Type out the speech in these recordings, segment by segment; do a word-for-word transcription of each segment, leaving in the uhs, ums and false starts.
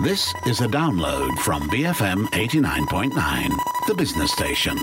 This is a download from B F M eighty-nine point nine, the business station.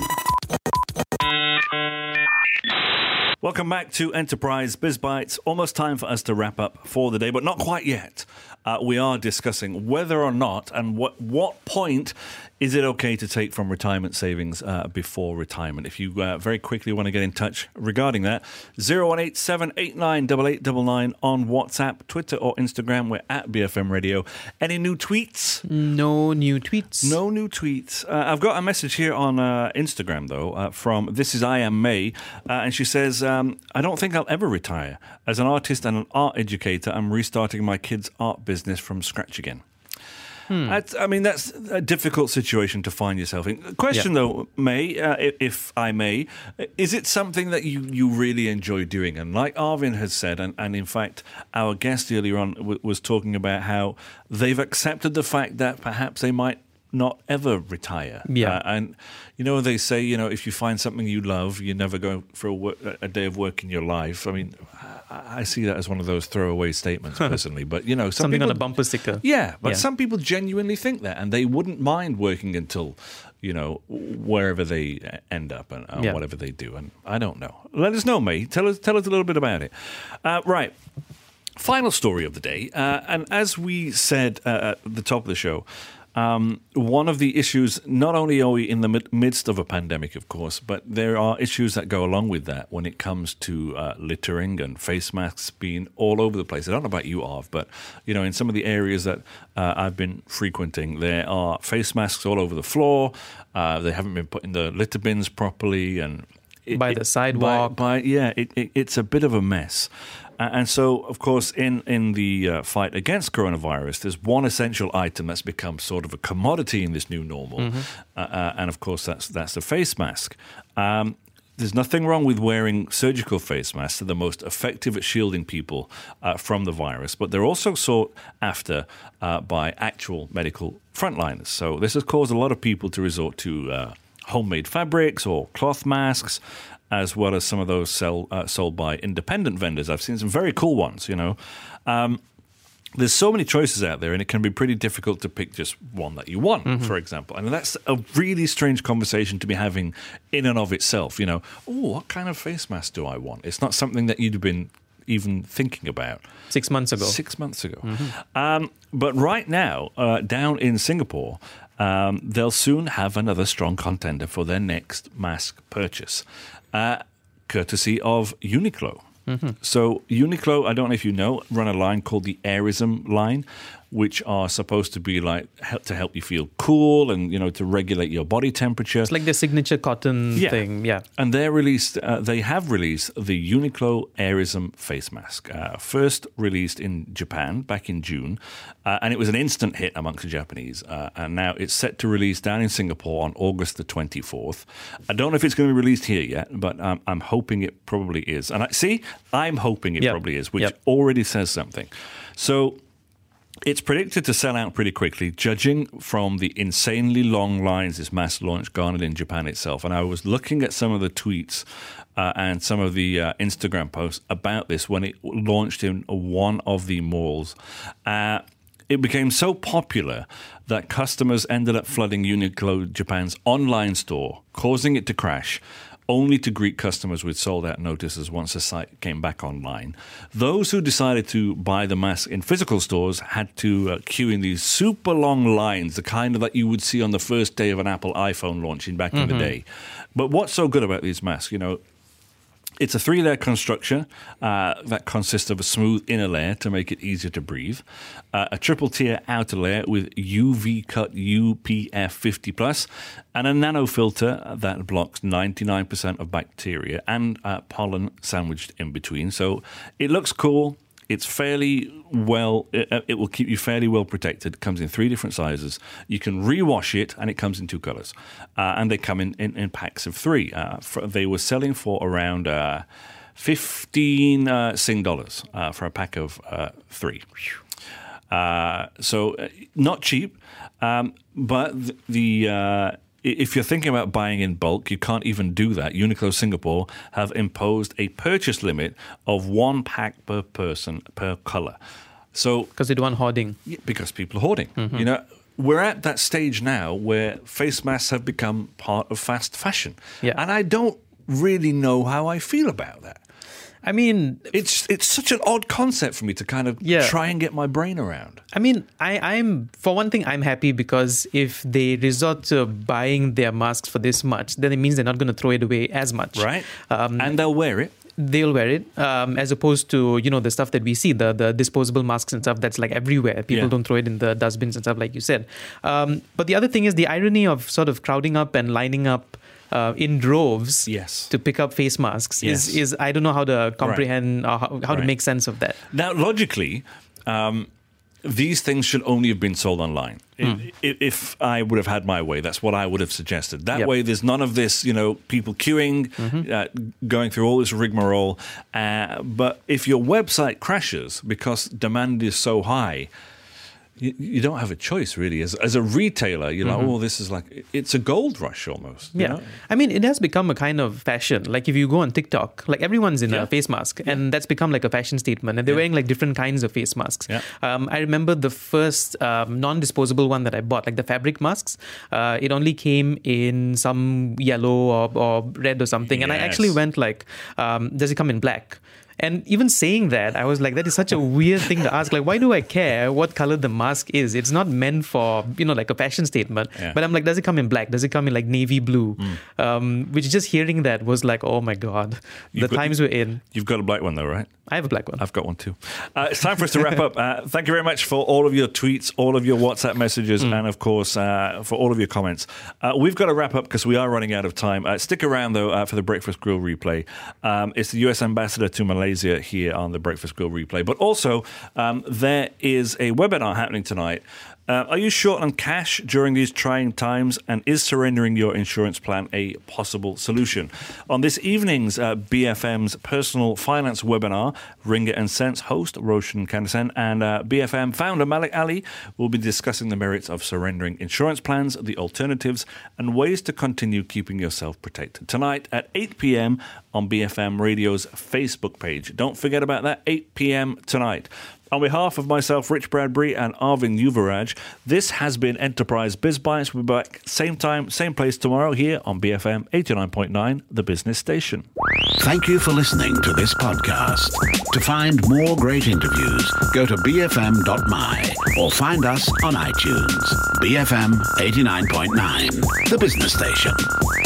Welcome back to Enterprise Biz Bites. Almost time for us to wrap up for the day, but not quite yet. Uh, we are discussing whether or not and what what point is it okay to take from retirement savings uh, before retirement. If you uh, very quickly want to get in touch regarding that, zero one eight seven eight nine eight eight nine nine on WhatsApp, Twitter or Instagram. We're at B F M Radio. Any new tweets? No new tweets. No new tweets. Uh, I've got a message here on uh, Instagram, though, uh, from This Is I Am May, uh, and she says, um, I don't think I'll ever retire. As an artist and an art educator, I'm restarting my kids' art business from scratch again. Hmm. I mean, that's a difficult situation to find yourself in. Question, yeah. though, May, uh, if I may, is it something that you, you really enjoy doing? And like Arvin has said, and, and in fact, our guest earlier on w- was talking about how they've accepted the fact that perhaps they might not ever retire. Yeah. Uh, and, you know, they say, you know, if you find something you love, you never go for a, work, a day of work in your life. I mean, I see that as one of those throwaway statements, personally. But, you know, some something people, on a bumper sticker. Yeah, but yeah. some people genuinely think that, and they wouldn't mind working until, you know, wherever they end up and, and yeah. whatever they do. And I don't know. Let us know, mate. Tell us, tell us a little bit about it. Uh, right. Final story of the day. Uh, and as we said uh, at the top of the show, Um, one of the issues, not only are we in the mid- midst of a pandemic, of course, but there are issues that go along with that when it comes to uh, littering and face masks being all over the place. I don't know about you, Arv, but, you know, in some of the areas that uh, I've been frequenting, there are face masks all over the floor. Uh, they haven't been put in the litter bins properly. and it, By it, the sidewalk. By, by, yeah, it, it, it's a bit of a mess. Uh, and so, of course, in, in the uh, fight against coronavirus, there's one essential item that's become sort of a commodity in this new normal. Mm-hmm. Uh, uh, and, of course, that's that's the face mask. Um, there's nothing wrong with wearing surgical face masks. They're the most effective at shielding people uh, from the virus. But they're also sought after uh, by actual medical frontliners. So this has caused a lot of people to resort to uh, homemade fabrics or cloth masks, as well as some of those sell, uh, sold by independent vendors. I've seen some very cool ones, you know. Um, there's so many choices out there, and it can be pretty difficult to pick just one that you want, mm-hmm. for example. And that's a really strange conversation to be having in and of itself, you know. Oh, what kind of face mask do I want? It's not something that you'd have been even thinking about. Six months ago. Six months ago. Mm-hmm. Um, but right now, uh, down in Singapore, um, they'll soon have another strong contender for their next mask purchase. Uh, courtesy of Uniqlo. Mm-hmm. So Uniqlo, I don't know if you know, run a line called the Airism line, which are supposed to be like help to help you feel cool and, you know, to regulate your body temperature. It's like the signature cotton yeah. thing, yeah. And they're released. Uh, they have released the Uniqlo Airism face mask, uh, first released in Japan back in June, uh, and it was an instant hit amongst the Japanese. Uh, and now it's set to release down in Singapore on August the twenty-fourth. I don't know if it's going to be released here yet, but um, I'm hoping it probably is. And I see, I'm hoping it yep. probably is, which yep. already says something. So it's predicted to sell out pretty quickly, judging from the insanely long lines this mass launch garnered in Japan itself. And I was looking at some of the tweets uh, and some of the uh, Instagram posts about this when it launched in one of the malls. Uh, it became so popular that customers ended up flooding Uniqlo Japan's online store, causing it to crash, only to greet customers with sold-out notices once the site came back online. Those who decided to buy the mask in physical stores had to uh, queue in these super long lines, the kind of that you would see on the first day of an Apple iPhone launching back mm-hmm. in the day. But what's so good about these masks, you know, it's a three-layer construction uh, that consists of a smooth inner layer to make it easier to breathe, uh, a triple-tier outer layer with U V-cut U P F fifty plus, and a nano filter that blocks ninety-nine percent of bacteria and uh, pollen sandwiched in between. So it looks cool. It's fairly well, it, it will keep you fairly well protected. It comes in three different sizes. You can rewash it, and it comes in two colors. Uh, and they come in, in, in packs of three. Uh, for, they were selling for around uh, fifteen uh, Sing dollars uh, for a pack of uh, three. Uh, so uh, not cheap, um, but the... the uh, if you're thinking about buying in bulk, you can't even do that. Uniqlo Singapore have imposed a purchase limit of one pack per person per color. So Because they don't want hoarding. Yeah, because people are hoarding. Mm-hmm. You know, we're at that stage now where face masks have become part of fast fashion. Yeah. And I don't really know how I feel about that. I mean, It's it's such an odd concept for me to kind of Yeah. try and get my brain around. I mean, I, I'm for one thing, I'm happy because if they resort to buying their masks for this much, then it means they're not going to throw it away as much. Right? Um, and they'll wear it. they'll wear it, um, as opposed to, you know, the stuff that we see, the the disposable masks and stuff that's like everywhere. People Yeah. don't throw it in the dustbins and stuff like you said. Um, but the other thing is the irony of sort of crowding up and lining up uh, in droves Yes. to pick up face masks Yes. is, is I don't know how to comprehend or how, how to Right. make sense of that. Now, logically, um, these things should only have been sold online. I- i- If I would have had my way, that's what I would have suggested. That Yep. way, there's none of this, you know, people queuing, uh, going through all this rigmarole. Uh, but if your website crashes because demand is so high, you, you don't have a choice, really. As, as a retailer, you're like, oh, this is like, it's a gold rush almost. you Yeah. know? I mean, it has become a kind of fashion. Like if you go on TikTok, like everyone's in Yeah. a face mask and that's become like a fashion statement and they're Yeah. wearing like different kinds of face masks. Yeah. Um, I remember the first um, non-disposable one that I bought, like the fabric masks. Uh, it only came in some yellow or, or red or something. And I actually Yes. went like, um, does it come in black? And even saying that, I was like, that is such a weird thing to ask. Like, why do I care what color the mask is? It's not meant for, you know, like a fashion statement. Yeah. But I'm like, does it come in black? Does it come in like navy blue? Um, which just hearing that was like, oh my God, You've the got- times we're in. You've got a black one, though, right? I have a black one. I've got one too. Uh, it's time for us to wrap up. Uh, thank you very much for all of your tweets, all of your WhatsApp messages, and of course, uh, for all of your comments. Uh, we've got to wrap up because we are running out of time. Uh, stick around, though, uh, for the Breakfast Grill replay. Um, it's the U S Ambassador to Malaysia here on the Breakfast Grill replay. But also, um, there is a webinar happening tonight. Uh, are you short on cash during these trying times, and is surrendering your insurance plan a possible solution? On this evening's uh, B F M's personal finance webinar, Ringgit and Cents host Roshan Kandasam and uh, B F M founder Malik Ali will be discussing the merits of surrendering insurance plans, the alternatives, and ways to continue keeping yourself protected. Tonight at eight p.m. on B F M Radio's Facebook page. Don't forget about that, eight p.m. tonight. On behalf of myself, Rich Bradbury, and Arvind Yuvaraj, this has been Enterprise Biz Bites. We'll be back same time, same place tomorrow here on B F M eighty-nine point nine, the business station. Thank you for listening to this podcast. To find more great interviews, go to b f m dot m y or find us on iTunes. B F M eighty-nine point nine, the business station.